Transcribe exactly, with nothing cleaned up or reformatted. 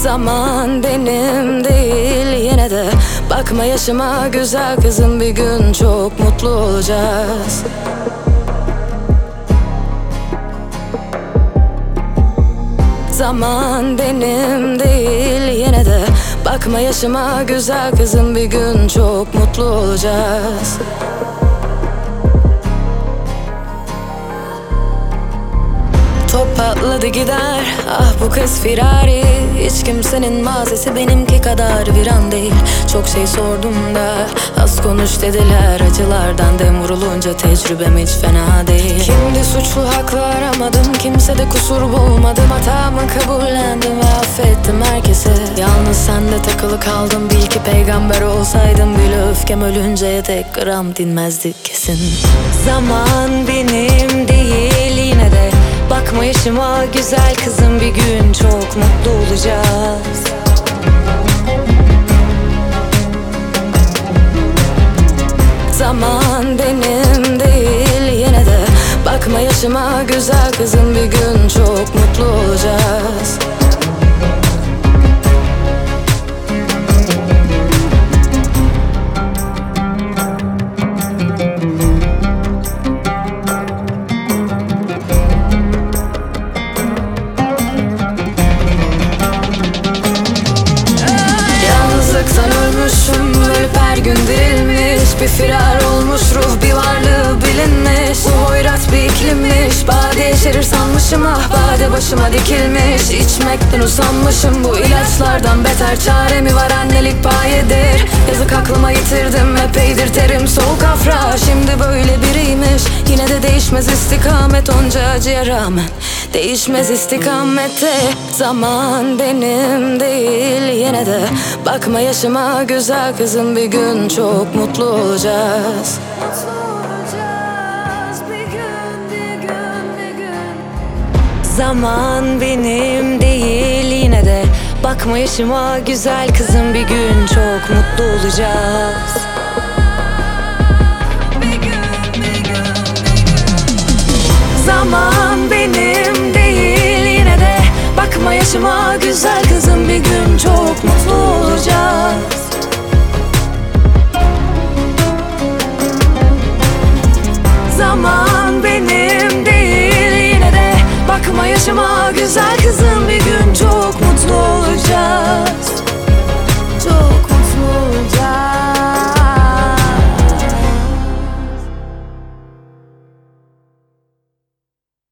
Zaman benim değil yine de bakma yaşıma güzel kızım, bir gün çok mutlu olacağız. Zaman benim değil yine de bakma yaşıma güzel kızım, bir gün çok mutlu olacağız. Top patladı gider, ah bu kız firari. Hiç kimsenin mazisi benimki kadar viran değil. Çok şey sordum da az konuş dediler. Acılardan dem vurulunca tecrübem hiç fena değil. Kimdi suçlu, haklı aramadım, kimsede kusur bulmadım. Hatamı kabullendim ve affettim herkese. Yalnız sende takılı kaldım, bil ki peygamber olsaydım bile öfkem ölünceye tek gram dinmezdi kesin. Zaman benim değil yine de bakma yaşıma güzel kızım, bir gün çok mutlu olacağız. Zaman benim değil yine de bakma yaşıma güzel kızım, bir gün çok mutlu olacağız. Ölmüşüm, ölüp her gün dirilmiş, bir firar olmuş ruh, bir varlığı bilinmiş. Bu hoyrat bir iklimmiş, bade yeşerir sanmışım, ah bade başıma dikilmiş. İçmekten usanmışım, bu ilaçlardan beter çare mi var, annelik payedir. Yazık aklıma yitirdim, epeydir terim soğuk afra. Şimdi böyle biriymiş, yine de değişmez istikamet, onca acıya rağmen değişmez istikamette. Zaman benim değil yine de bakma yaşıma güzel kızım, bir gün çok mutlu olacağız. Zaman benim değil yine de bakma yaşıma güzel kızım, bir gün çok mutlu olacağız. Zaman benim değil yine de bakma yaşıma güzel kızım, bir gün çok